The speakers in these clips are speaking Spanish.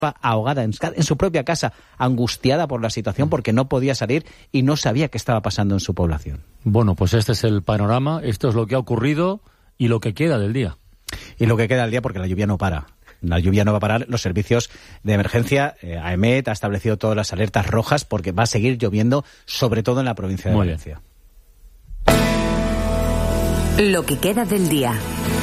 ahogada en su propia casa, angustiada por la situación porque no podía salir y no sabía qué estaba pasando en su población. Bueno, pues este es el panorama, esto es lo que ha ocurrido y lo que queda del día. Y lo que queda del día, porque la lluvia no para. La lluvia no va a parar. Los servicios de emergencia, AEMET ha establecido todas las alertas rojas porque va a seguir lloviendo, sobre todo en la provincia de Valencia. Lo que queda del día,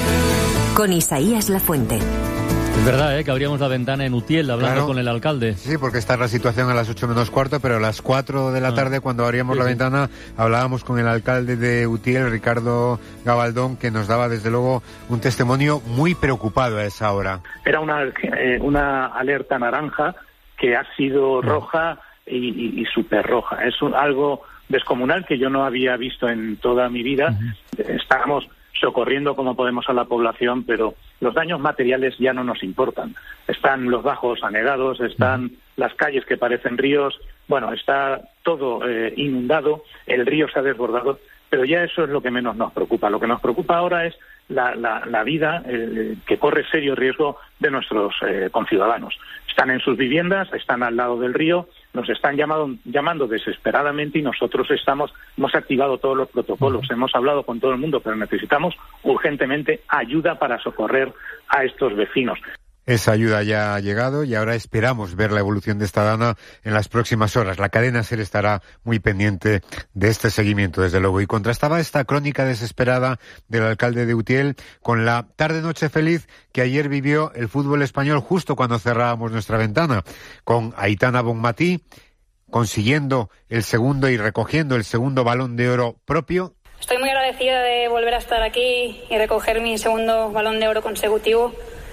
con Isaías Lafuente. Es verdad, que abríamos la ventana en Utiel hablando con el alcalde. Sí, porque está la situación a las 8 menos cuarto, pero a las 4 de la tarde, cuando abríamos la ventana, hablábamos con el alcalde de Utiel, Ricardo Gabaldón, que nos daba desde luego un testimonio muy preocupado a esa hora. Era una alerta naranja que ha sido roja y súper roja. Es algo descomunal que yo no había visto en toda mi vida. Estábamos socorriendo como podemos a la población, pero los daños materiales ya no nos importan. Están los bajos anegados, están las calles que parecen ríos, bueno, está todo inundado, el río se ha desbordado, pero ya eso es lo que menos nos preocupa. Lo que nos preocupa ahora es la vida que corre serio riesgo de nuestros conciudadanos. Están en sus viviendas, están al lado del río, nos están llamando desesperadamente y nosotros hemos activado todos los protocolos, hemos hablado con todo el mundo, pero necesitamos urgentemente ayuda para socorrer a estos vecinos. Esa ayuda ya ha llegado y ahora esperamos ver la evolución de esta dana en las próximas horas. La cadena SER estará muy pendiente de este seguimiento, desde luego. Y contrastaba esta crónica desesperada del alcalde de Utiel con la tarde-noche feliz que ayer vivió el fútbol español justo cuando cerrábamos nuestra ventana, con Aitana Bonmatí consiguiendo el segundo y recogiendo el segundo Balón de Oro propio. Estoy muy agradecida de volver a estar aquí y recoger mi segundo Balón de Oro consecutivo.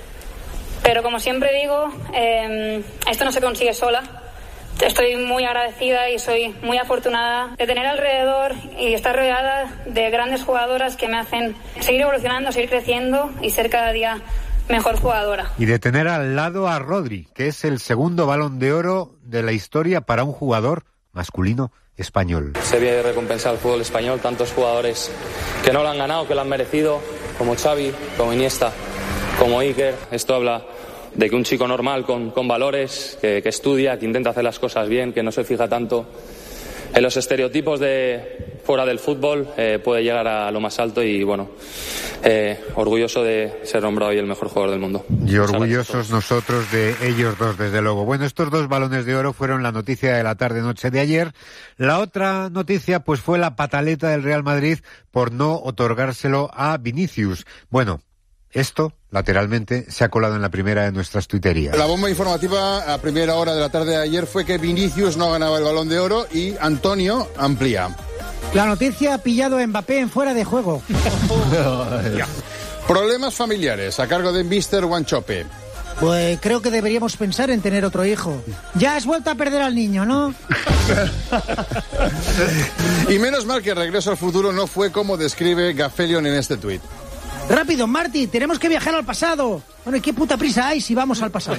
Pero como siempre digo, esto no se consigue sola. Estoy muy agradecida y soy muy afortunada de tener alrededor y estar rodeada de grandes jugadoras que me hacen seguir evolucionando, seguir creciendo y ser cada día mejor jugadora. Y de tener al lado a Rodri, que es el segundo Balón de Oro de la historia para un jugador masculino español. Se viene recompensar al fútbol español, tantos jugadores que no lo han ganado, que lo han merecido, como Xavi, como Iniesta, como Iker. Esto habla de que un chico normal, con valores, que estudia, que intenta hacer las cosas bien, que no se fija tanto en los estereotipos de fuera del fútbol, puede llegar a lo más alto y bueno, orgulloso de ser nombrado hoy el mejor jugador del mundo. Y orgullosos nosotros de ellos dos, desde luego. Bueno, estos dos Balones de Oro fueron la noticia de la tarde-noche de ayer. La otra noticia pues fue la pataleta del Real Madrid por no otorgárselo a Vinicius. Bueno, esto, lateralmente, se ha colado en la primera de nuestras tuiterías. La bomba informativa a primera hora de la tarde de ayer fue que Vinicius no ganaba el Balón de Oro y Antonio amplía. La noticia ha pillado a Mbappé en fuera de juego. Problemas familiares a cargo de Mr. Wanchope. Pues creo que deberíamos pensar en tener otro hijo. Ya has vuelto a perder al niño, ¿no? Y menos mal que Regreso al Futuro no fue como describe Gaffelion en este tuit. Rápido, Marty, tenemos que viajar al pasado. Bueno, ¿y qué puta prisa hay si vamos al pasado?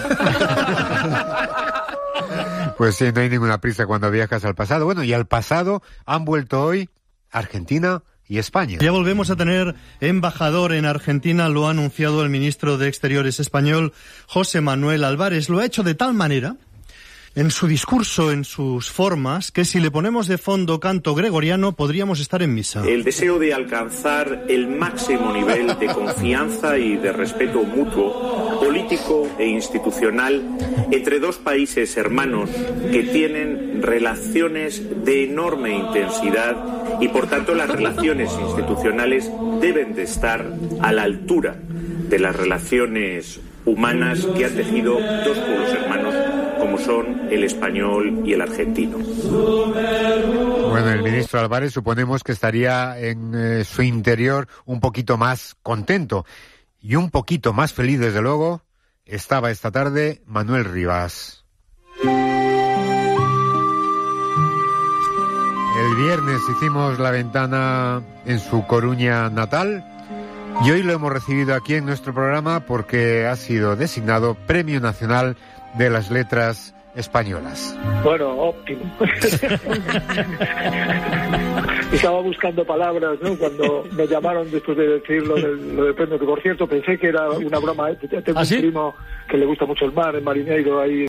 Pues sí, no hay ninguna prisa cuando viajas al pasado. Bueno, y al pasado han vuelto hoy Argentina y España. Ya volvemos a tener embajador en Argentina, lo ha anunciado el ministro de Exteriores español, José Manuel Álvarez. Lo ha hecho de tal manera, en su discurso, en sus formas, que si le ponemos de fondo canto gregoriano, podríamos estar en misa. El deseo de alcanzar el máximo nivel de confianza y de respeto mutuo, político e institucional, entre dos países hermanos que tienen relaciones de enorme intensidad y, por tanto, las relaciones institucionales deben de estar a la altura de las relaciones humanas que han tejido dos pueblos hermanos como son el español y el argentino. Bueno, el ministro Álvarez suponemos que estaría en su interior un poquito más contento y un poquito más feliz, desde luego, estaba esta tarde Manuel Rivas. El viernes hicimos la ventana en su Coruña natal y hoy lo hemos recibido aquí en nuestro programa porque ha sido designado Premio Nacional de las Letras españolas. Bueno, óptimo. Estaba buscando palabras, ¿no? Cuando me llamaron después de decir lo del premio, que por cierto pensé que era una broma. Tengo un primo que le gusta mucho el mar, en Marineiro, ahí